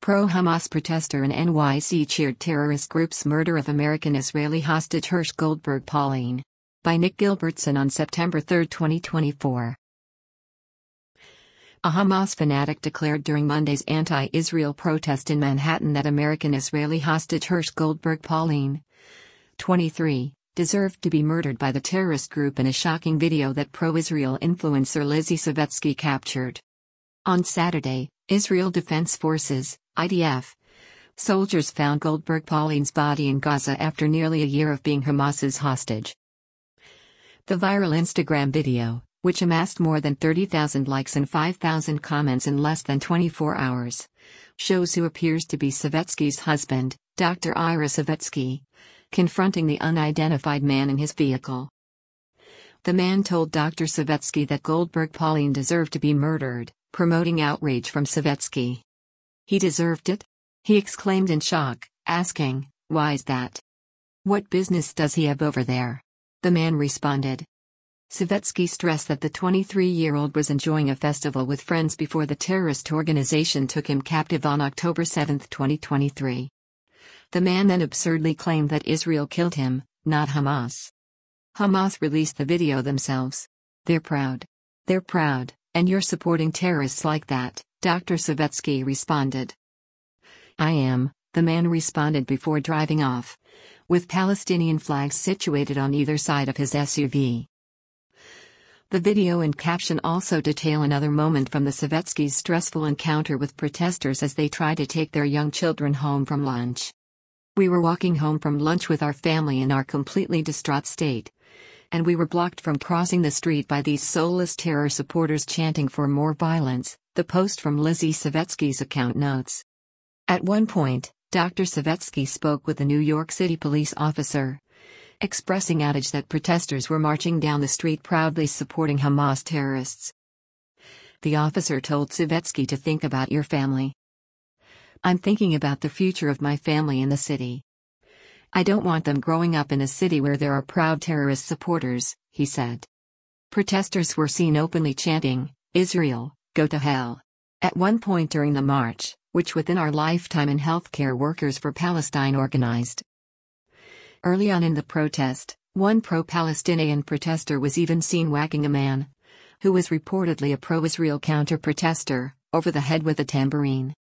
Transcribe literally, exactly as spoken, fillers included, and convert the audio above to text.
Pro-Hamas protester in N Y C cheered terrorist group's murder of American-Israeli hostage Hersh Goldberg Pauline. By Nick Gilbertson on September third, twenty twenty-four. A Hamas fanatic declared during Monday's anti-Israel protest in Manhattan that American-Israeli hostage Hersh Goldberg Pauline, twenty-three, deserved to be murdered by the terrorist group in a shocking video that pro-Israel influencer Lizzie Savetsky captured. On Saturday, Israel Defense Forces, I D F, soldiers found Goldberg Pauline's body in Gaza after nearly a year of being Hamas's hostage. The viral Instagram video, which amassed more than thirty thousand likes and five thousand comments in less than twenty-four hours, shows who appears to be Savetsky's husband, Doctor Ira Savetsky, confronting the unidentified man in his vehicle. The man told Doctor Savetsky that Goldberg Pauline deserved to be murdered, promoting outrage from Savetsky. "He deserved it?" he exclaimed in shock, asking, "Why's that? What business does he have over there?" The man responded. Savetsky stressed that the twenty-three-year-old was enjoying a festival with friends before the terrorist organization took him captive on October seventh, twenty twenty-three. The man then absurdly claimed that Israel killed him, not Hamas. Hamas released the video themselves. "They're proud. They're proud, and you're supporting terrorists like that," Doctor Savetsky responded. "I am," the man responded before driving off, with Palestinian flags situated on either side of his S U V. The video and caption also detail another moment from the Savetsky's stressful encounter with protesters as they try to take their young children home from lunch. "We were walking home from lunch with our family in our completely distraught state, and we were blocked from crossing the street by these soulless terror supporters chanting for more violence," the post from Lizzie Savetsky's account notes. At one point, Doctor Savetsky spoke with a New York City police officer, expressing outrage that protesters were marching down the street proudly supporting Hamas terrorists. The officer told Savetsky to think about your family. "I'm thinking about the future of my family in the city. I don't want them growing up in a city where there are proud terrorist supporters," he said. Protesters were seen openly chanting, "Israel, go to hell," at one point during the march, which Within Our Lifetime and Healthcare Workers for Palestine organized. Early on in the protest, one pro-Palestinian protester was even seen whacking a man, who was reportedly a pro-Israel counter-protester, over the head with a tambourine.